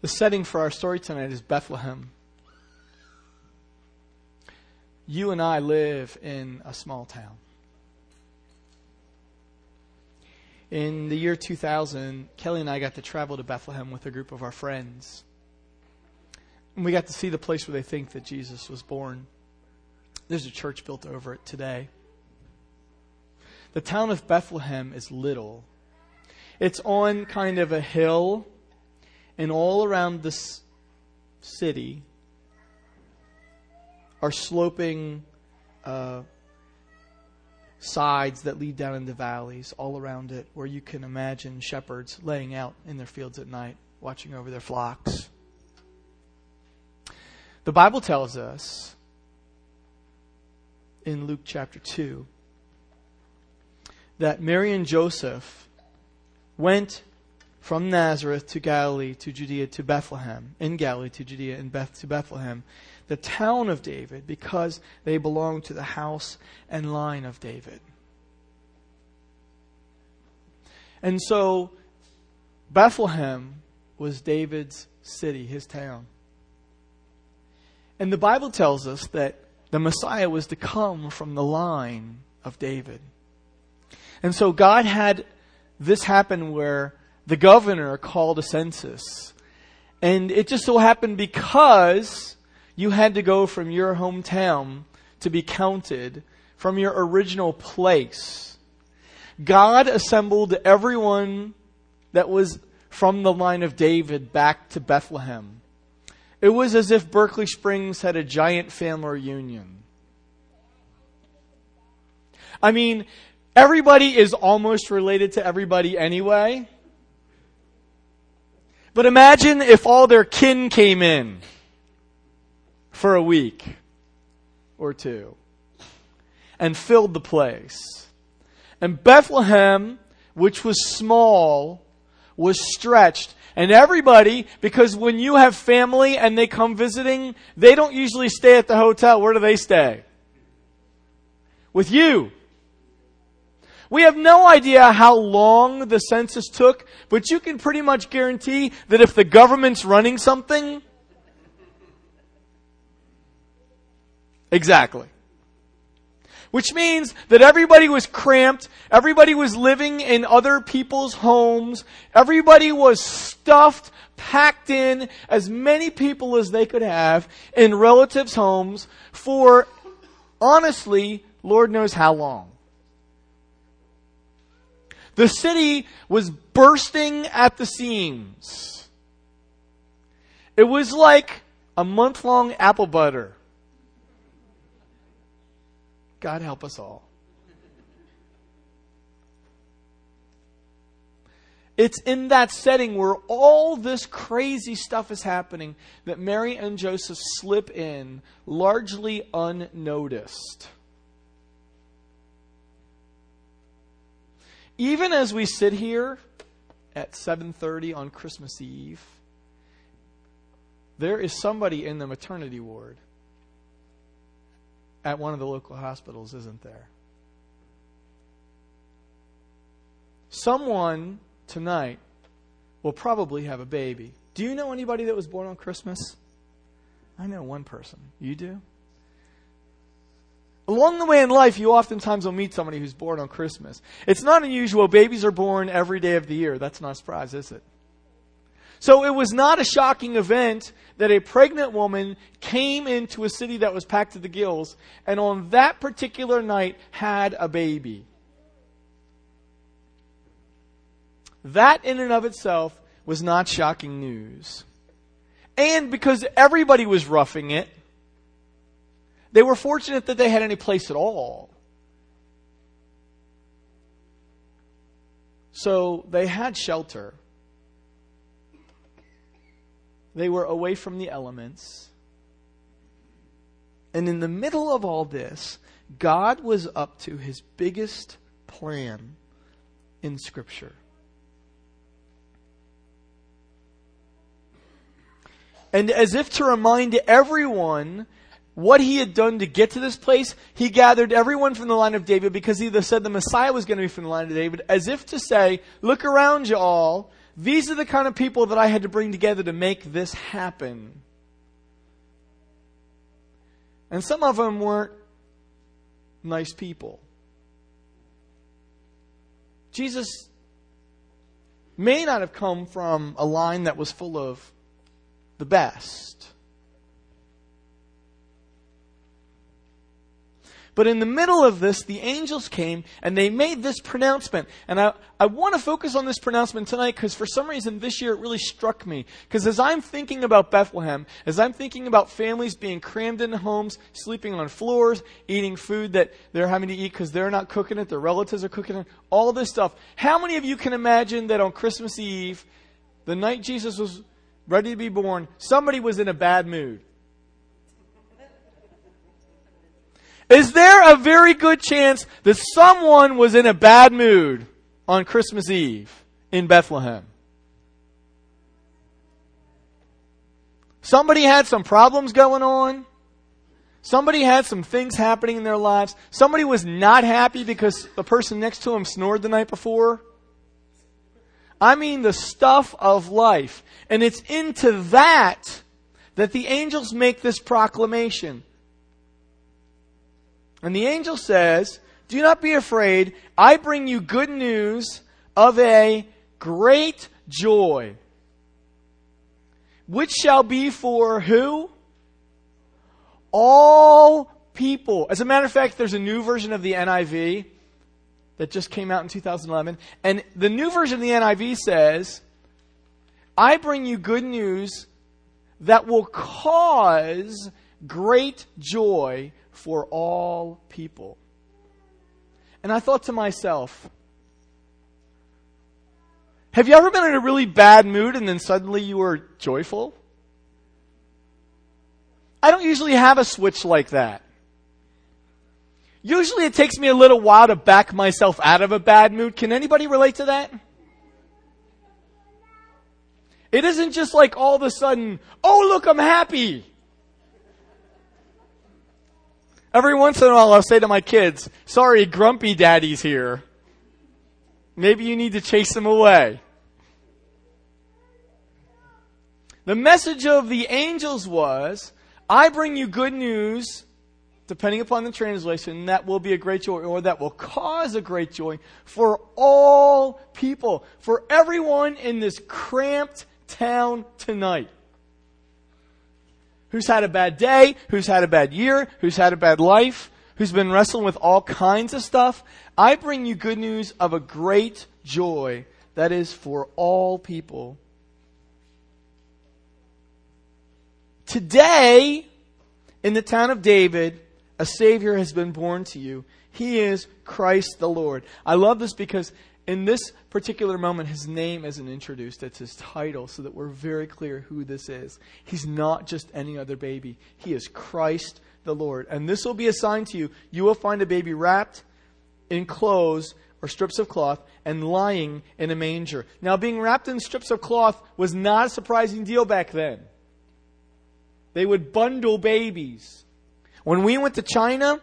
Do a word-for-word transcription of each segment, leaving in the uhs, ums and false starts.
The setting for our story tonight is Bethlehem. You and I live in a small town. In the year two thousand, Kelly and I got to travel to Bethlehem with a group of our friends. And we got to see the place where they think that Jesus was born. There's a church built over it today. The town of Bethlehem is little. It's on kind of a hill, and all around this city are sloping uh, sides that lead down into valleys all around it, where you can imagine shepherds laying out in their fields at night, watching over their flocks. The Bible tells us in Luke chapter two that Mary and Joseph went from Nazareth to Galilee to Judea to Bethlehem, in Galilee to Judea and Beth to Bethlehem, the town of David, because they belonged to the house and line of David. And so Bethlehem was David's city, his town. And the Bible tells us that the Messiah was to come from the line of David. And so God had this happen where the governor called a census. And it just so happened because you had to go from your hometown to be counted from your original place. God assembled everyone that was from the line of David back to Bethlehem. It was as if Berkeley Springs had a giant family reunion. I mean, everybody is almost related to everybody anyway. But imagine if all their kin came in for a week or two and filled the place. And Bethlehem, which was small, was stretched. And everybody, because when you have family and they come visiting, they don't usually stay at the hotel. Where do they stay? With you. We have no idea how long the census took, but you can pretty much guarantee that if the government's running something, exactly. Which means that everybody was cramped, everybody was living in other people's homes, everybody was stuffed, packed in as many people as they could have in relatives' homes for, honestly, Lord knows how long. The city was bursting at the seams. It was like a month-long apple butter. God help us all. It's in that setting where all this crazy stuff is happening that Mary and Joseph slip in largely unnoticed. Even as we sit here at seven thirty on Christmas Eve, there is somebody in the maternity ward at one of the local hospitals, isn't there? Someone tonight will probably have a baby. Do you know anybody that was born on Christmas? I know one person. You do? Along the way in life, you oftentimes will meet somebody who's born on Christmas. It's not unusual. Babies are born every day of the year. That's not a surprise, is it? So it was not a shocking event that a pregnant woman came into a city that was packed to the gills and on that particular night had a baby. That in and of itself was not shocking news. And because everybody was roughing it, they were fortunate that they had any place at all. So they had shelter. They were away from the elements. And in the middle of all this, God was up to his biggest plan in Scripture. And as if to remind everyone what he had done to get to this place, he gathered everyone from the line of David because he said the Messiah was going to be from the line of David, as if to say, look around you all. These are the kind of people that I had to bring together to make this happen. And some of them weren't nice people. Jesus may not have come from a line that was full of the best. But in the middle of this, the angels came and they made this pronouncement. And I, I want to focus on this pronouncement tonight because for some reason this year it really struck me. Because as I'm thinking about Bethlehem, as I'm thinking about families being crammed into homes, sleeping on floors, eating food that they're having to eat because they're not cooking it, their relatives are cooking it, all this stuff. How many of you can imagine that on Christmas Eve, the night Jesus was ready to be born, somebody was in a bad mood? Is there a very good chance that someone was in a bad mood on Christmas Eve in Bethlehem? Somebody had some problems going on. Somebody had some things happening in their lives. Somebody was not happy because the person next to him snored the night before. I mean the stuff of life. And it's into that that the angels make this proclamation. And the angel says, "Do not be afraid. I bring you good news of a great joy, which shall be for" who? All people. As a matter of fact, there's a new version of the N I V that just came out in two thousand eleven. And the new version of the N I V says, "I bring you good news that will cause great joy for all people." And I thought to myself, have you ever been in a really bad mood and then suddenly you were joyful? I don't usually have a switch like that. Usually it takes me a little while to back myself out of a bad mood. Can anybody relate to that? It isn't just like all of a sudden, "Oh, look, I'm happy." Every once in a while I'll say to my kids, "Sorry, grumpy daddy's here. Maybe you need to chase him away." The message of the angels was, "I bring you good news," depending upon the translation, "that will be a great joy," or "that will cause a great joy for all people," for everyone in this cramped town tonight. Who's had a bad day, who's had a bad year, who's had a bad life, who's been wrestling with all kinds of stuff. I bring you good news of a great joy that is for all people. Today, in the town of David, a Savior has been born to you. He is Christ the Lord. I love this because in this particular moment, his name isn't introduced. It's his title, so that we're very clear who this is. He's not just any other baby. He is Christ the Lord. And this will be a sign to you. You will find a baby wrapped in clothes or strips of cloth and lying in a manger. Now, being wrapped in strips of cloth was not a surprising deal back then. They would bundle babies. When we went to China,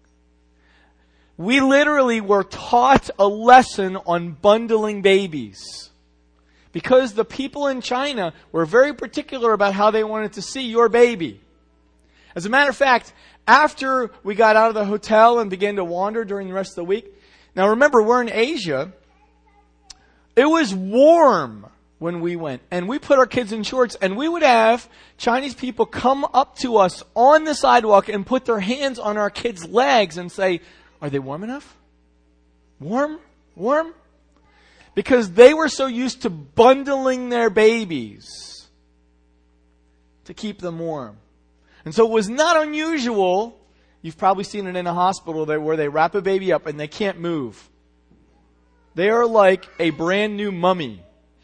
we literally were taught a lesson on bundling babies. Because the people in China were very particular about how they wanted to see your baby. As a matter of fact, after we got out of the hotel and began to wander during the rest of the week, now remember, we're in Asia. It was warm when we went. And we put our kids in shorts, and we would have Chinese people come up to us on the sidewalk and put their hands on our kids' legs and say, "Are they warm enough? Warm? Warm?" Because they were so used to bundling their babies to keep them warm. And so it was not unusual. You've probably seen it in a hospital there where they wrap a baby up and they can't move. They are like a brand new mummy.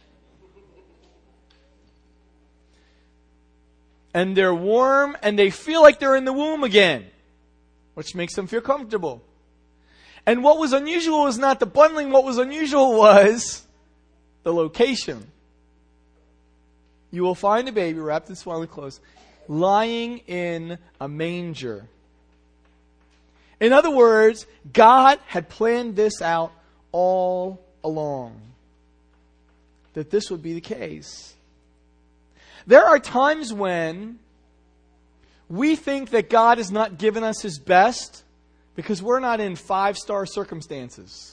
And they're warm and they feel like they're in the womb again, which makes them feel comfortable. And what was unusual was not the bundling. What was unusual was the location. You will find a baby wrapped in swaddling clothes, lying in a manger. In other words, God had planned this out all along. that this would be the case. There are times when we think that God has not given us His best because we're not in five-star circumstances.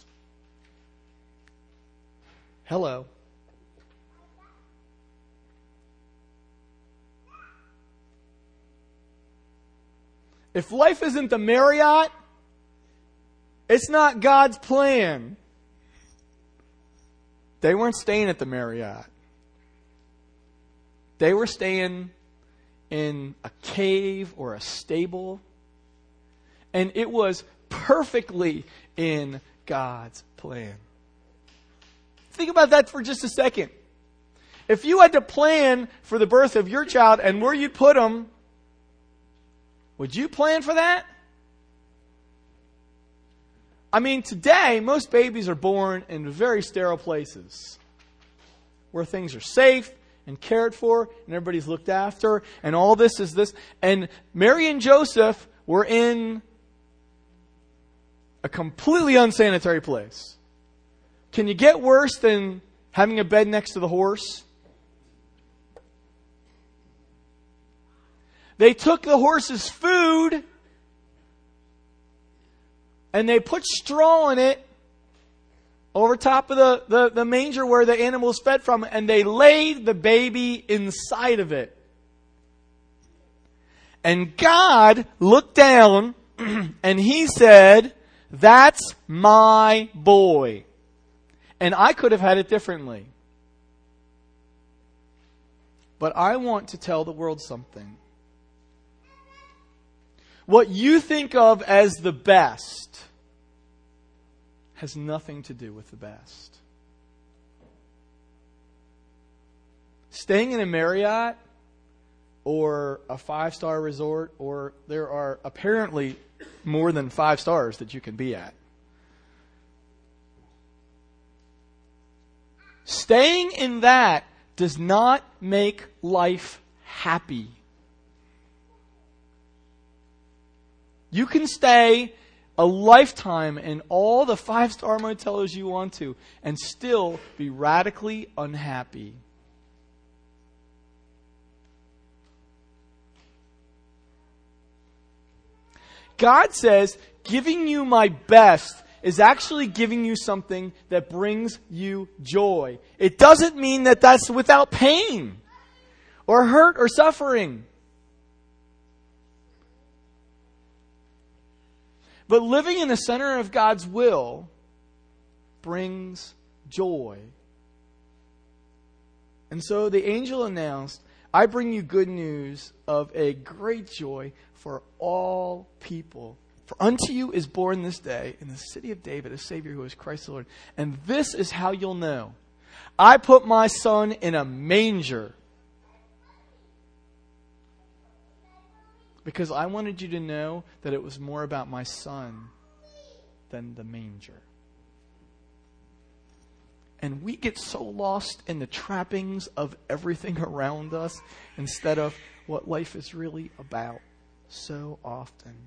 Hello. If life isn't the Marriott, it's not God's plan. They weren't staying at the Marriott. They were staying in a cave or a stable. And it was perfectly in God's plan. Think about that for just a second. If you had to plan for the birth of your child and where you'd put them, would you plan for that? I mean, today, most babies are born in very sterile places where things are safe and cared for and everybody's looked after and all this is this. And Mary and Joseph were in a completely unsanitary place. Can you get worse than having a bed next to the horse? They took the horse's food and they put straw in it over top of the, the, the manger where the animals fed from, and they laid the baby inside of it. And God looked down and He said, "That's my boy." And I could have had it differently. But I want to tell the world something. What you think of as the best has nothing to do with the best. Staying in a Marriott or a five-star resort, or there are apparently more than five stars that you can be at. Staying in that does not make life happy. You can stay a lifetime in all the five-star motels you want to and still be radically unhappy. God says, giving you my best is actually giving you something that brings you joy. It doesn't mean that that's without pain or hurt or suffering. But living in the center of God's will brings joy. And so the angel announced, "I bring you good news of a great joy for all people. For unto you is born this day in the city of David a Savior who is Christ the Lord. And this is how you'll know. I put my son in a manger because I wanted you to know that it was more about my son than the manger." And we get so lost in the trappings of everything around us instead of what life is really about so often.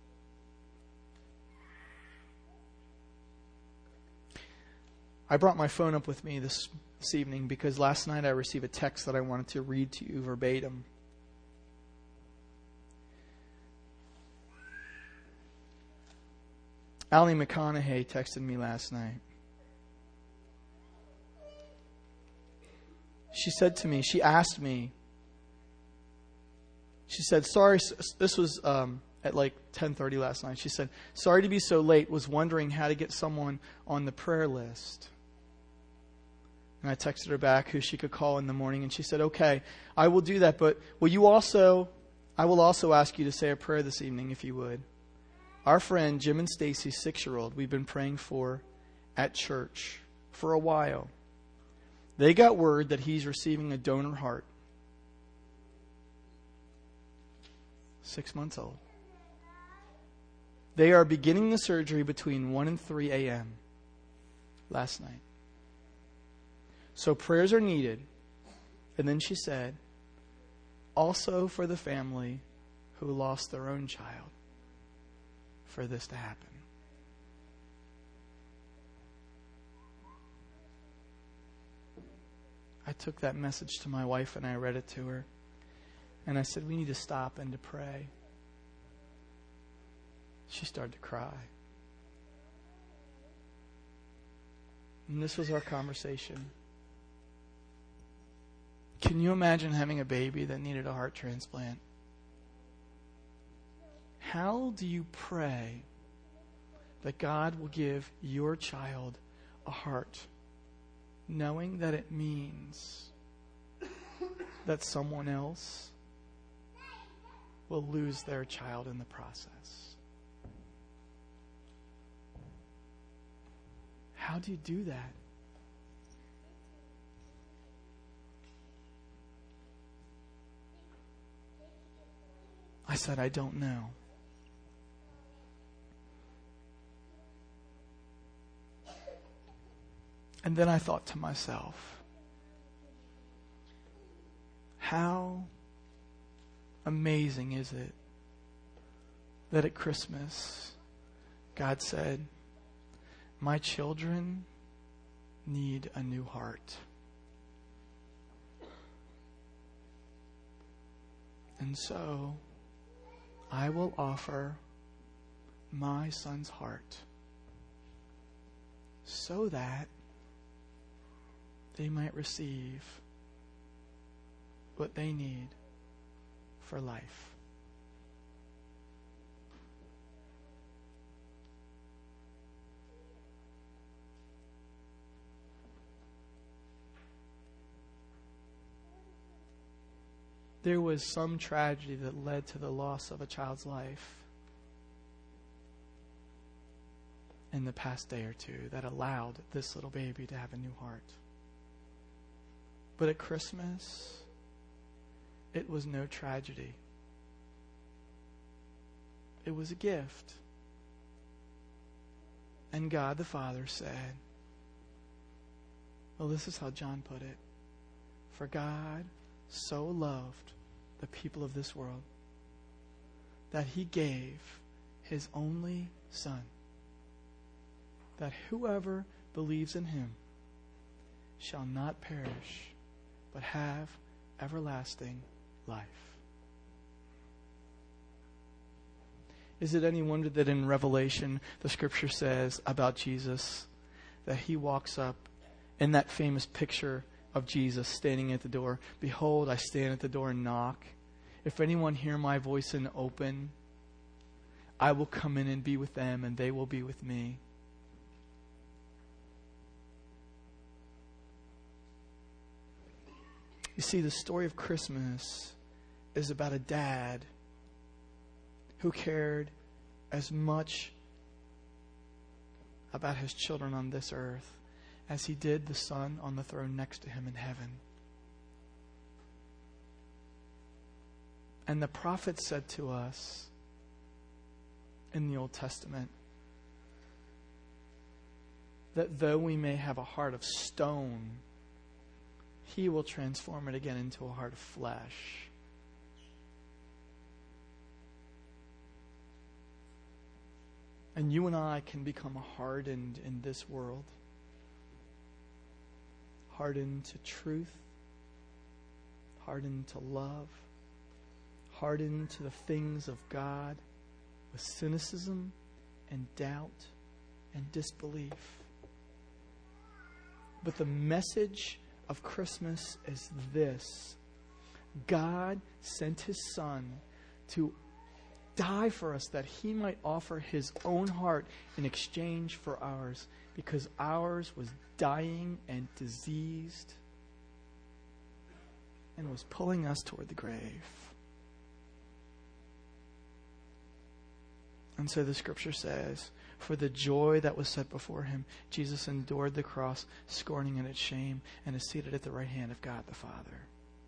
I brought my phone up with me this, this evening because last night I received a text that I wanted to read to you verbatim. Allie McConaughey texted me last night. She said to me, she asked me, she said, sorry, this was um, at like ten thirty last night. She said, "Sorry to be so late, was wondering how to get someone on the prayer list." And I texted her back who she could call in the morning, and she said, "Okay, I will do that, but will you also, I will also ask you to say a prayer this evening if you would. Our friend Jim and Stacy's six-year-old we've been praying for at church for a while. They got word that he's receiving a donor heart. Six months old. They are beginning the surgery between one and three a.m. last night. So prayers are needed." And then she said, "Also for the family who lost their own child, for this to happen." took that message to my wife and I read it to her. And I said, we need to stop and to pray. She started to cry. And this was our conversation. Can you imagine having a baby that needed a heart transplant? How do you pray that God will give your child a heart, knowing that it means that someone else will lose their child in the process? How do you do that? I said, I don't know. And then I thought to myself, how amazing is it that at Christmas, God said, my children need a new heart. And so, I will offer my son's heart so that they might receive what they need for life. There was some tragedy that led to the loss of a child's life in the past day or two that allowed this little baby to have a new heart. But at Christmas, it was no tragedy. It was a gift. And God the Father said, well, this is how John put it. For God so loved the people of this world that he gave his only Son, that whoever believes in him shall not perish, but have everlasting life. Is it any wonder that in Revelation, the scripture says about Jesus that he walks up in that famous picture of Jesus standing at the door? Behold, I stand at the door and knock. If anyone hear my voice and open, I will come in and be with them, and they will be with me. You see, the story of Christmas is about a dad who cared as much about his children on this earth as he did the Son on the throne next to him in heaven. And the prophet said to us in the Old Testament that though we may have a heart of stone, he will transform it again into a heart of flesh. And you and I can become hardened in this world. Hardened to truth. Hardened to love. Hardened to the things of God with cynicism and doubt and disbelief. But the message of Christmas is this: God sent his Son to die for us that he might offer his own heart in exchange for ours, because ours was dying and diseased and was pulling us toward the grave. And so the scripture says, for the joy that was set before him, Jesus endured the cross, scorning it its shame, and is seated at the right hand of God the Father.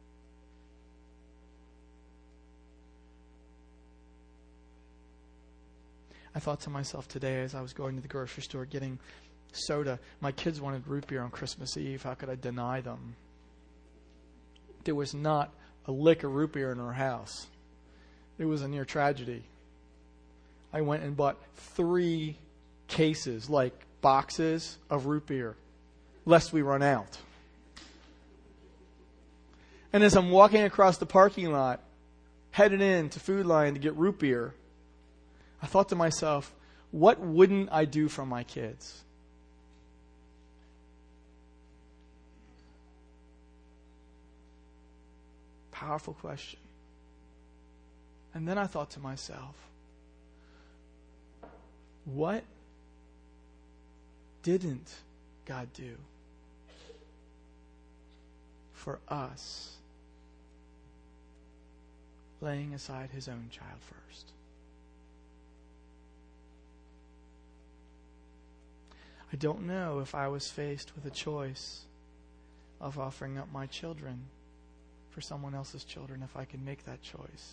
I thought to myself today as I was going to the grocery store getting soda, my kids wanted root beer on Christmas Eve. How could I deny them? There was not a lick of root beer in our house. It was a near tragedy. I went and bought three cases, like boxes of root beer, lest we run out. And as I'm walking across the parking lot, headed in to Food Lion to get root beer, I thought to myself, what wouldn't I do for my kids? Powerful question. And then I thought to myself, what didn't God do for us, laying aside his own child first? I don't know if I was faced with a choice of offering up my children for someone else's children, if I can make that choice.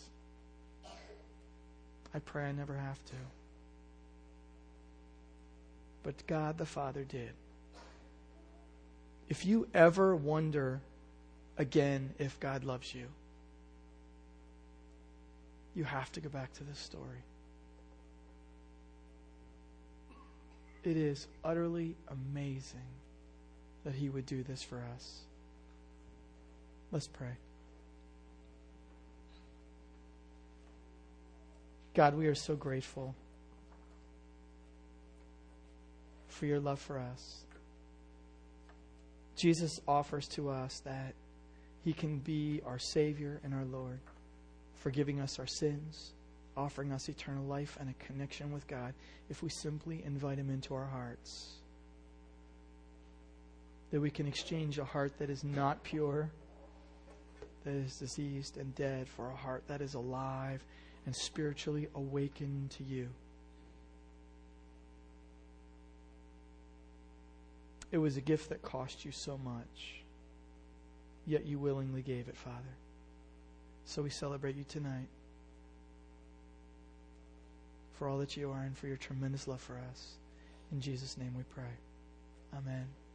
I pray I never have to. But God the Father did. If you ever wonder again if God loves you, you have to go back to this story. It is utterly amazing that he would do this for us. Let's pray. God, we are so grateful for your love for us. Jesus offers to us that he can be our Savior and our Lord, forgiving us our sins, offering us eternal life and a connection with God if we simply invite him into our hearts. That we can exchange a heart that is not pure, that is diseased and dead, for a heart that is alive and spiritually awakened to you. It was a gift that cost you so much, yet you willingly gave it, Father. So we celebrate you tonight for all that you are and for your tremendous love for us. In Jesus' name we pray. Amen.